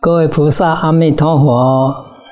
各位菩萨，阿弥陀佛。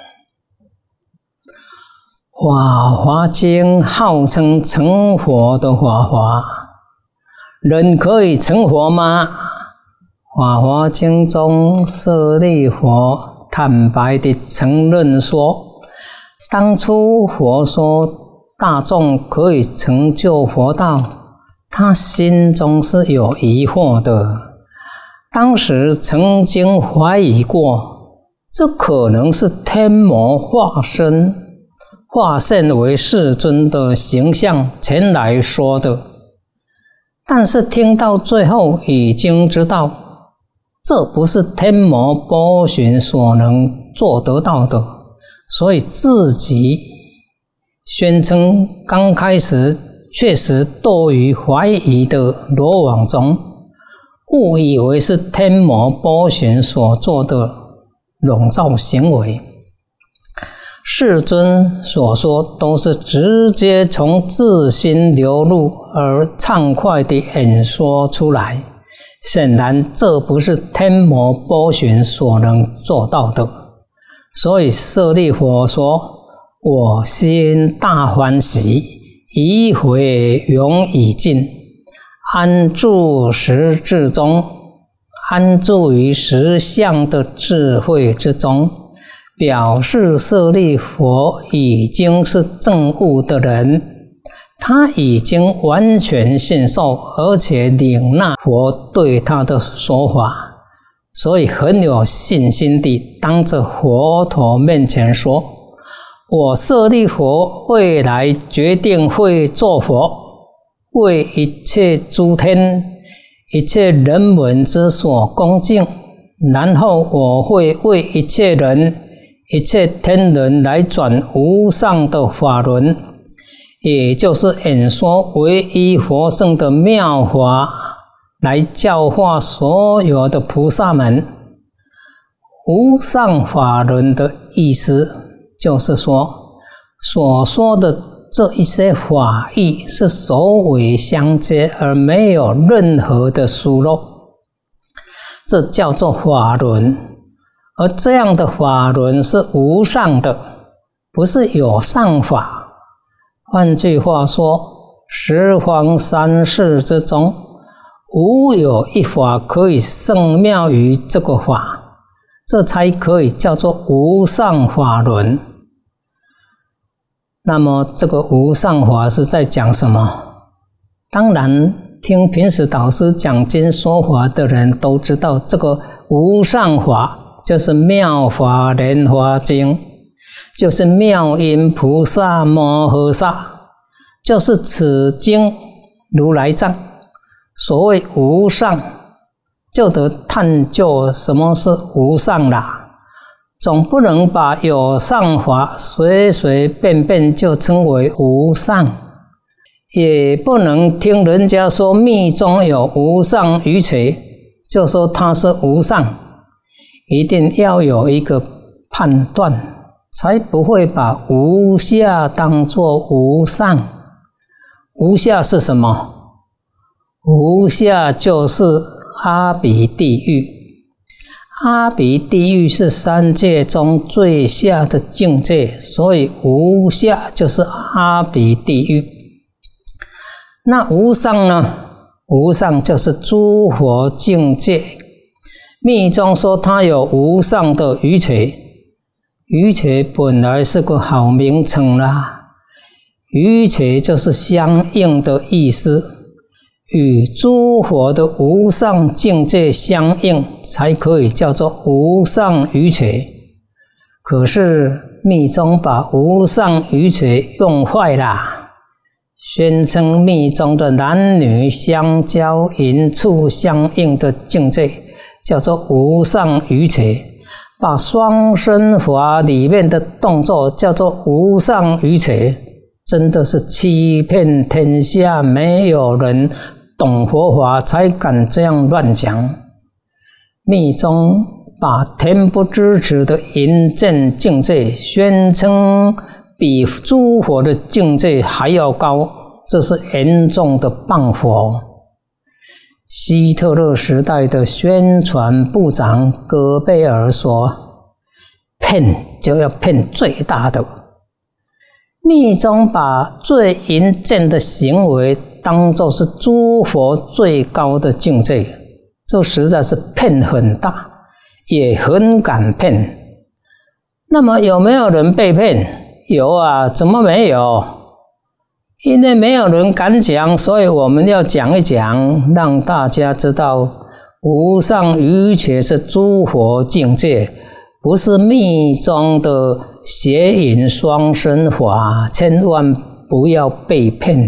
法华经号称成佛的法华，人可以成佛吗？法华经中舍利佛坦白地承认说，当初佛说大众可以成就佛道，他心中是有疑惑的。当时曾经怀疑过，这可能是天魔化现为世尊的形象前来说的。但是听到最后已经知道，这不是天魔波旬所能做得到的，所以自己宣称刚开始确实堕于怀疑的罗网中，误以为是天魔波旬所做的笼罩行为。世尊所说都是直接从自心流露而畅快地演说出来，显然这不是天魔波旬所能做到的。所以舍利佛说，我心大欢喜，疑悔永已尽，安住实智中，安住于实相的智慧之中，表示舍利佛已经是证悟的人，他已经完全信受，而且领纳佛对他的说法，所以很有信心地当着佛陀面前说，我舍利佛未来决定会做佛，为一切诸天、一切人闻之所恭敬，然后我会为一切人、一切天人来转无上的法轮，也就是演说唯一佛圣的妙法，来教化所有的菩萨们。无上法轮的意思就是说，所说的这一些法义是首尾相接，而没有任何的疏漏，这叫做法轮。而这样的法轮是无上的，不是有上法。换句话说，十方三世之中，无有一法可以胜妙于这个法，这才可以叫做无上法轮。那么这个无上法是在讲什么？当然听平时导师讲经说法的人都知道，这个无上法就是妙法莲华经，就是妙音菩萨摩诃萨，就是此经如来藏。所谓无上，就得探究什么是无上啦。总不能把有上法随随便便就称为无上，也不能听人家说密中有无上瑜伽就说它是无上，一定要有一个判断，才不会把无下当作无上。无下是什么？无下就是阿鼻地狱。阿鼻地狱是三界中最下的境界，所以无下就是阿鼻地狱。那无上呢？无上就是诸佛境界。密中说它有无上的瑜伽，瑜伽本来是个好名称啦，瑜伽就是相应的意思，与诸佛的无上境界相应，才可以叫做无上瑜伽。可是密宗把无上瑜伽用坏啦，宣称密宗的男女相交淫处相应的境界叫做无上瑜伽，把双身法里面的动作叫做无上瑜伽，真的是欺骗天下，没有人懂佛法才敢这样乱讲。密宗把天不知止的淫见境界宣称比诸佛的境界还要高，这是严重的谤佛。 希特勒时代的宣传部长戈贝尔说，骗就要骗最大的。密宗把最淫贱的行为当作是诸佛最高的境界，这实在是骗很大，也很敢骗。那么有没有人被骗？有啊，怎么没有？因为没有人敢讲，所以我们要讲一讲，让大家知道无上瑜伽是诸佛境界，不是密宗的邪淫双生法，千万不要被骗。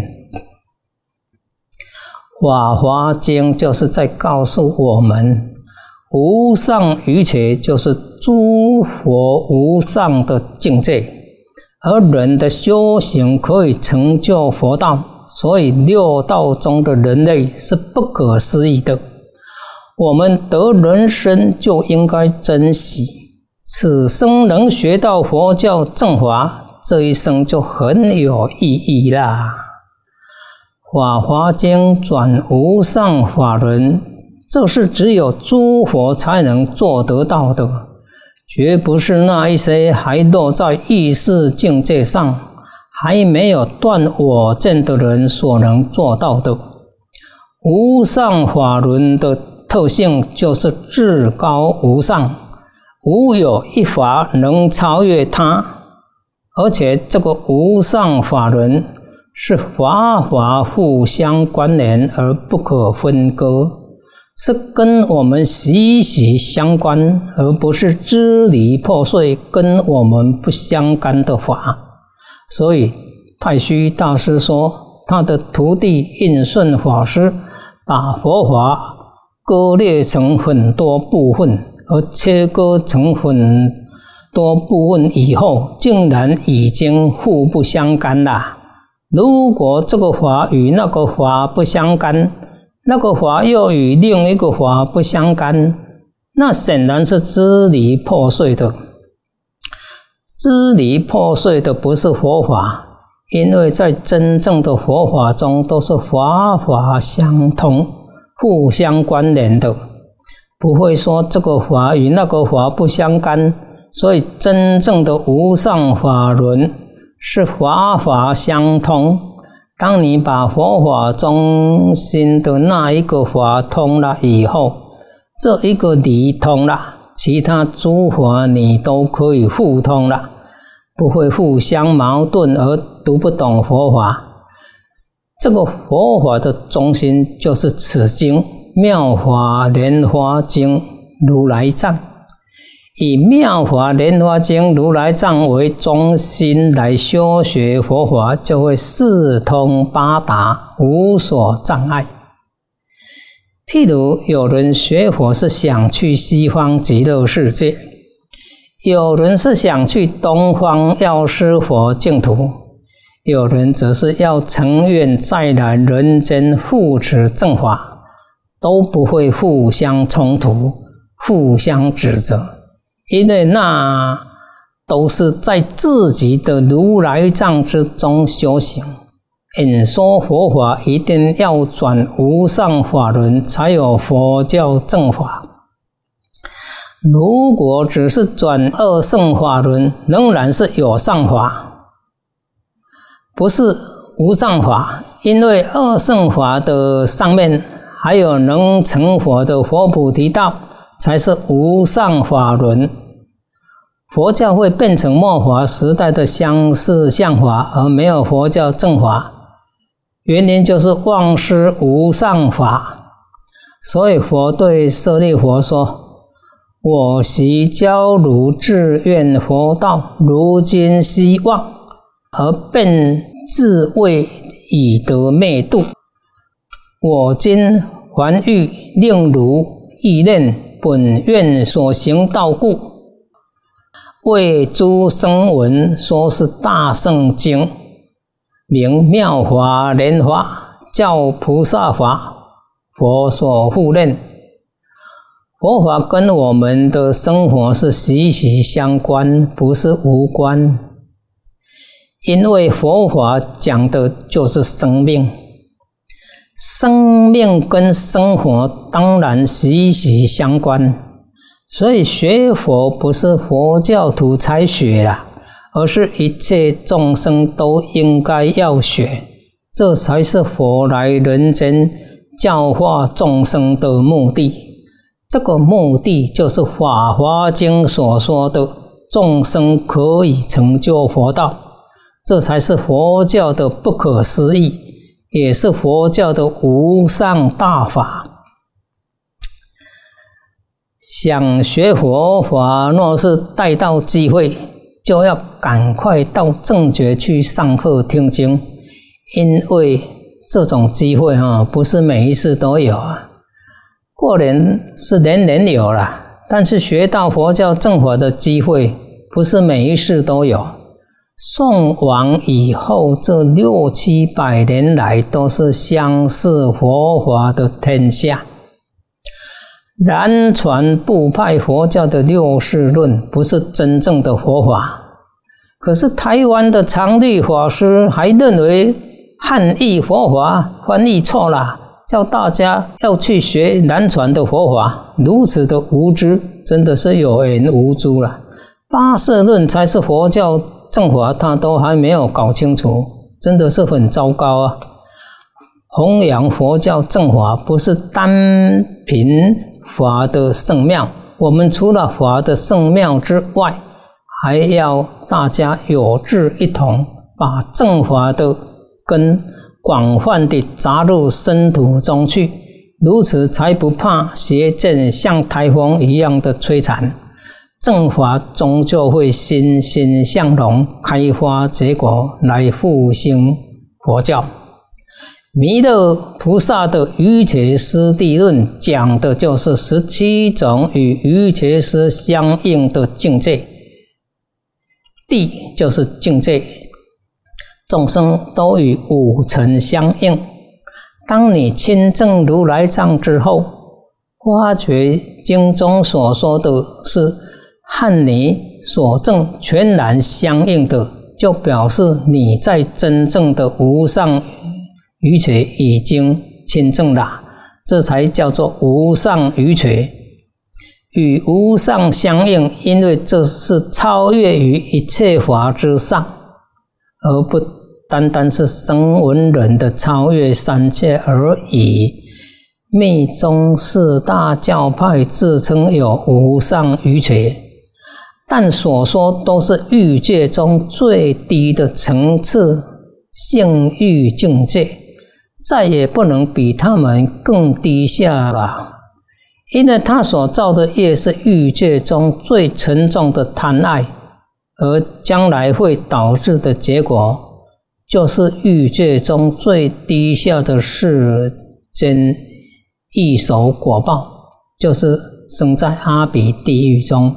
法华经就是在告诉我们，无上瑜伽就是诸佛无上的境界，而人的修行可以成就佛道，所以六道中的人类是不可思议的。我们得人身就应该珍惜，此生能学到佛教正法，这一生就很有意义啦。法华经转无上法轮，这是只有诸佛才能做得到的，绝不是那一些还落在意识境界上，还没有断我见的人所能做到的。无上法轮的特性就是至高无上，无有一法能超越它，而且这个无上法轮是法法互相关联而不可分割，是跟我们息息相关，而不是支离破碎跟我们不相干的法。所以太虚大师说，他的徒弟印顺法师把佛法割裂成很多部分，而切割成很多部分以后，竟然已经互不相干了。如果这个法与那个法不相干，那个法又与另一个法不相干，那显然是支离破碎的。支离破碎的不是佛法，因为在真正的佛法中都是法法相通，互相关联的，不会说这个法与那个法不相干。所以真正的无上法轮是法法相通。当你把佛法中心的那一个法通了以后，这一个理通了，其他诸法你都可以互通了，不会互相矛盾而读不懂佛法。这个佛法的中心就是此经《妙法莲华经》如来藏，以《妙法莲华经》如来藏为中心来修学佛法，就会四通八达，无所障碍。譬如有人学佛是想去西方极乐世界，有人是想去东方药师佛净土，有人则是要成愿再来人间护持正法，都不会互相冲突，互相指责，因为那都是在自己的如来藏之中修行。演说佛法一定要转无上法轮，才有佛教正法。如果只是转二乘法轮，仍然是有上法，不是无上法。因为二乘法的上面还有能成佛的佛菩提道，才是无上法轮。佛教会变成末法时代的相似相法，而没有佛教正法，原因就是忘失无上法。所以佛对舍利佛说，我昔教汝志愿佛道，如今希望，而便自谓以得灭度。我今还欲令汝意念本愿所行道故，为诸声闻说是大圣经，名妙法莲华，教菩萨法，佛所护念。佛法跟我们的生活是息息相关，不是无关。因为佛法讲的就是生命， 生命跟生活当然息息相关，所以学佛不是佛教徒才学啦，而是一切众生都应该要学，这才是佛来人间教化众生的目的。这个目的就是《法华经》所说的众生可以成就佛道，这才是佛教的不可思议，也是佛教的无上大法。想学佛法，若是逮到机会，就要赶快到正觉去上课听经，因为这种机会不是每一次都有啊。过年是年年有啦，但是学到佛教正法的机会不是每一世都有。宋亡以后这6、700年来都是相似佛法的天下。南传部派佛教的六世论不是真正的佛法，可是台湾的常律法师还认为汉译佛法翻译错了，叫大家要去学南传的佛法，如此的无知，真的是有眼无珠了。八识论才是佛教正法，他都还没有搞清楚，真的是很糟糕啊！弘扬佛教正法不是单凭法的圣妙，我们除了法的圣妙之外，还要大家有志一同，把正法的根广泛地扎入深土中去，如此才不怕邪见像台风一样的摧残，正法终究会欣欣向荣，开花结果来复兴佛教。弥勒菩萨的瑜伽师地论讲的就是17种与瑜伽师相应的境界，地就是境界，众生都与5尘相应。当你亲证如来藏之后，发觉经中所说的是和你所证全然相应的，就表示你在真正的无上瑜伽已经亲证了，这才叫做无上瑜伽。与无上相应，因为这是超越于一切法之上，而不单单是声闻人的超越三界而已。密宗4大教派自称有无上瑜伽，但所说都是欲界中最低的层次性欲境界，再也不能比他们更低下了。因为他所造的业是欲界中最沉重的贪爱，而将来会导致的结果就是欲界中最低下的世间异熟果报，就是生在阿鼻地狱中。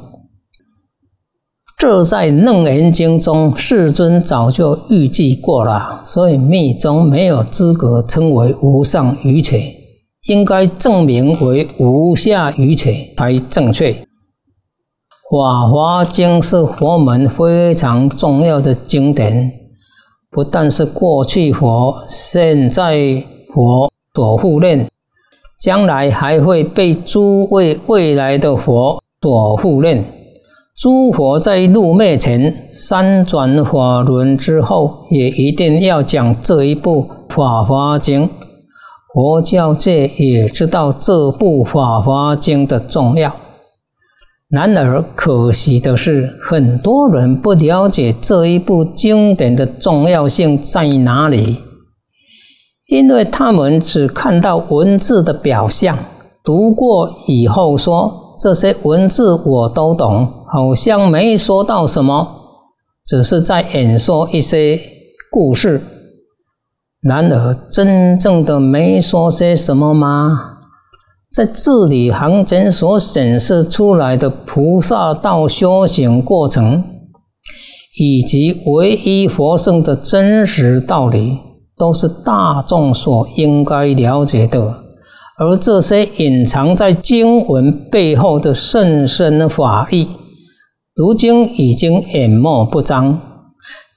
这在楞严经中世尊早就预计过了，所以密宗没有资格称为无上瑜伽，应该证明为无下瑜伽才正确。法华经是佛门非常重要的经典，不但是过去佛、现在佛所护念，将来还会被诸位未来的佛所护念。诸佛在入灭前3转法轮之后，也一定要讲这一部《法华经》。佛教界也知道这部《法华经》的重要，然而可惜的是，很多人不了解这一部经典的重要性在哪里，因为他们只看到文字的表象，读过以后说这些文字我都懂，好像没说到什么，只是在演说一些故事。然而真正的没说些什么吗？在字里行间所显示出来的菩萨道修行过程，以及唯一佛圣的真实道理，都是大众所应该了解的。而这些隐藏在经文背后的甚深法义，如今已经淹没不彰。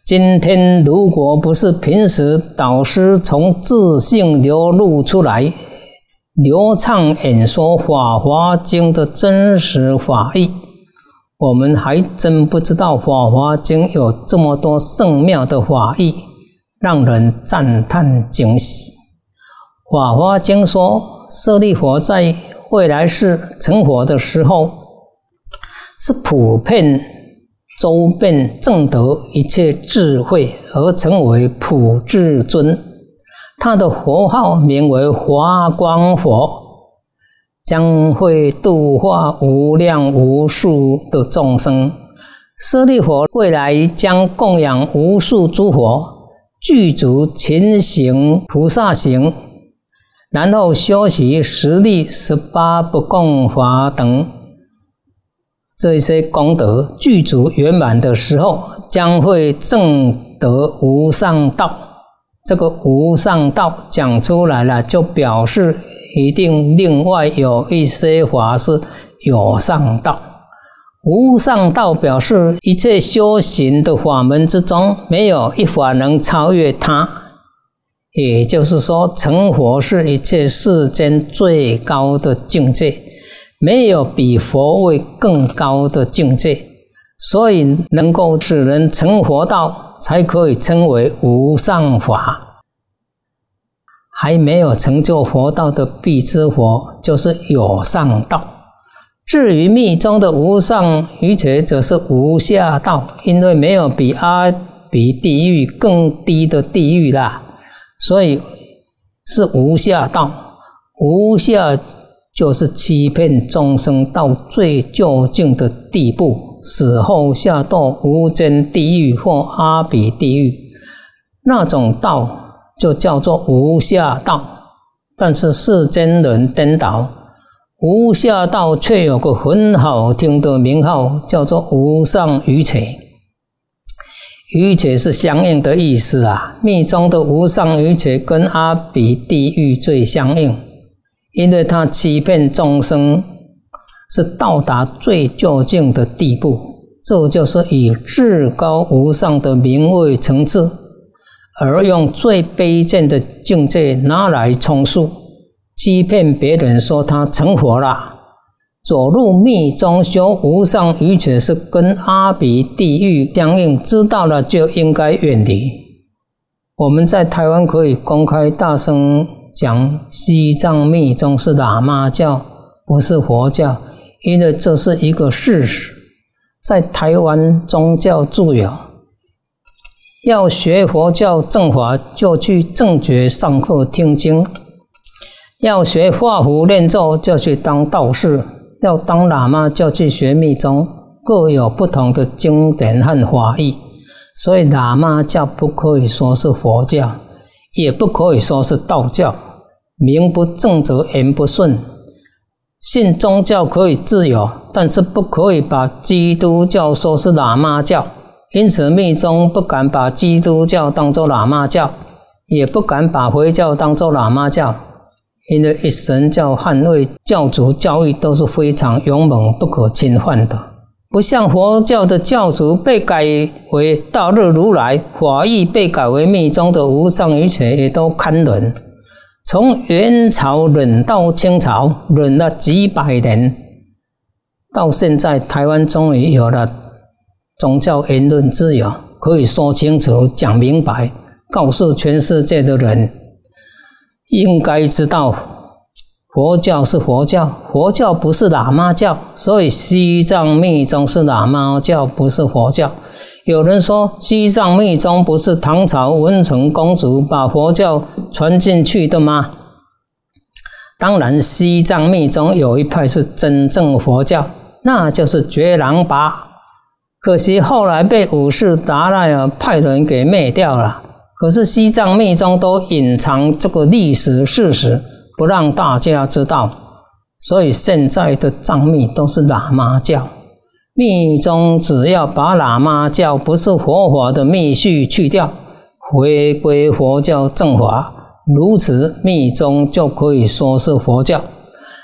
今天如果不是平时导师从自性流露出来，流畅演说《法华经》的真实法义，我们还真不知道《法华经》有这么多圣妙的法义，让人赞叹惊喜。《法华经》说，舍利弗在未来世成佛的时候，是普遍周遍证得一切智慧而成为普智尊，他的佛号名为华光佛，将会度化无量无数的众生。舍利弗未来将供养无数诸佛，具足勤行菩萨行，然后修习十力、18不共法等这些功德具足圆满的时候，将会证得无上道。这个无上道讲出来了，就表示一定另外有一些法是有上道。无上道表示一切修行的法门之中，没有一法能超越它。也就是说，成佛是一切世间最高的境界，没有比佛位更高的境界，所以能够使人成佛道，才可以称为无上法。还没有成就佛道的必知佛，就是有上道。至于密宗的无上瑜伽，则是无下道，因为没有比阿鼻地狱更低的地狱啦，所以是无下道。无下就是欺骗众生到最究竟的地步，死后下堕无间地狱或阿鼻地狱，那种道就叫做无下道。但是世间人颠倒，无下道却有个很好听的名号，叫做无上瑜伽。瑜伽是相应的意思啊，密宗的无上瑜伽跟阿鼻地狱最相应，因为它欺骗众生，是到达最究竟的地步，这就是以至高无上的名位层次，而用最卑贱的境界拿来充数，欺骗别人说他成佛了。走入密宗修无上瑜伽是跟阿鼻地狱相应，知道了就应该远离。我们在台湾可以公开大声讲西藏密宗是喇嘛教，不是佛教，因为这是一个事实。在台湾宗教自由，要学佛教正法就去正觉上课听经，要学画符念咒就去当道士，要当喇嘛就去学密宗，各有不同的经典和法义。所以喇嘛教不可以说是佛教，也不可以说是道教，名不正则言不顺。信宗教可以自由，但是不可以把基督教说是喇嘛教。因此密宗不敢把基督教当作喇嘛教，也不敢把回教当作喇嘛教，因为一神教捍卫教主教义都是非常勇猛不可侵犯的，不像佛教的教主被改为大日如来，法义被改为密宗的无上瑜伽也都堪忍。从元朝忍到清朝，忍了几百年，到现在台湾终于有了宗教言论自由，可以说清楚讲明白，告诉全世界的人应该知道佛教是佛教，佛教不是喇嘛教，所以西藏密宗是喇嘛教，不是佛教。有人说西藏密宗不是唐朝文成公主把佛教传进去的吗？当然西藏密宗有一派是真正佛教，那就是觉囊巴，可惜后来被五世达赖尔派人给灭掉了。可是西藏密宗都隐藏这个历史事实，不让大家知道，所以现在的藏密都是喇嘛教。密宗只要把喇嘛教不是佛法的密续去掉，回归佛教正法，如此密宗就可以说是佛教。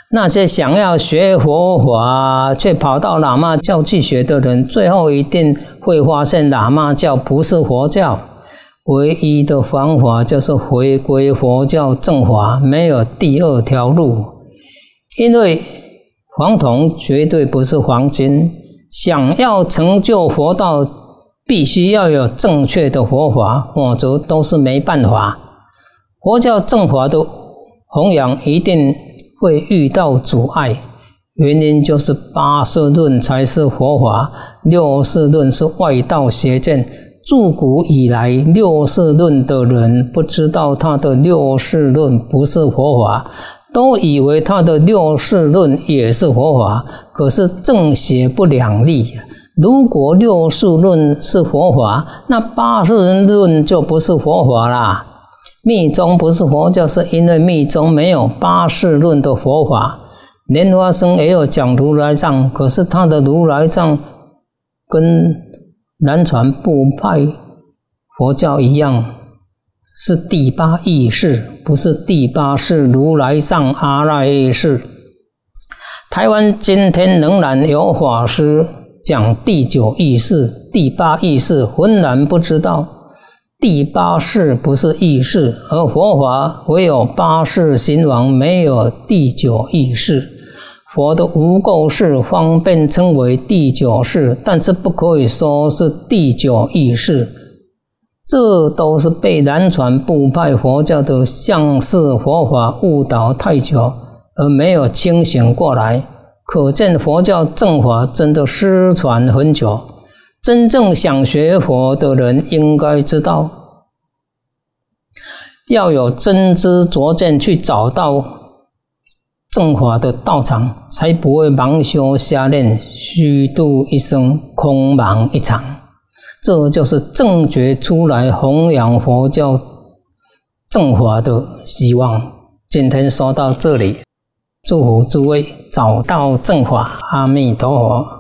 那些想要学佛法却跑到喇嘛教去学的人，最后一定会发现喇嘛教不是佛教，唯一的方法就是回归佛教正法，没有第二条路。因为黄铜绝对不是黄金，想要成就佛道，必须要有正确的佛法，否则都是没办法。佛教正法的弘扬一定会遇到阻碍，原因就是八识论才是佛法，六识论是外道邪见。自古以来，六识论的人不知道他的六识论不是佛法，都以为他的六识论也是佛法，可是正邪不两立。如果六识论是佛法，那八识论就不是佛法啦。密宗不是佛教，是因为密宗没有八识论的佛法。莲花生也有讲如来藏，可是他的如来藏跟南传部派佛教一样，是第八意识，不是第八识如来藏阿赖耶识。台湾今天仍然有法师讲第九意识、第八意识，浑然不知道第八识不是意识，而佛法唯有八识心王，没有第九意识。佛的无垢识方便称为第九识，但是不可以说是第九意识。这都是被南传部派佛教的相似佛法误导太久，而没有清醒过来。可见佛教正法真的失传很久。真正想学佛的人应该知道，要有真知灼见去找到正法的道场，才不会盲修瞎练，虚度一生，空忙一场。这就是正觉出来弘扬佛教正法的希望。今天说到这里，祝福诸位找到正法，阿弥陀佛。